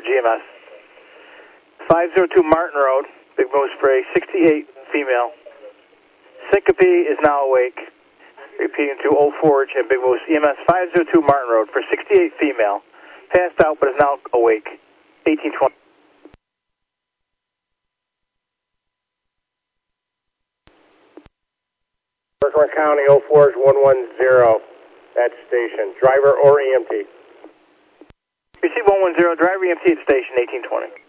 GMS. 502 Martin Road, Big Moose Spray, 68 female. Syncope is now awake. Repeating to Old Forge and Big Moose, EMS 502 Martin Road for 68 female. Passed out but is now awake. 1820. Berkman County, Old Forge 110 at station. Driver or EMT? Receive 110, driver EMT at station, 1820.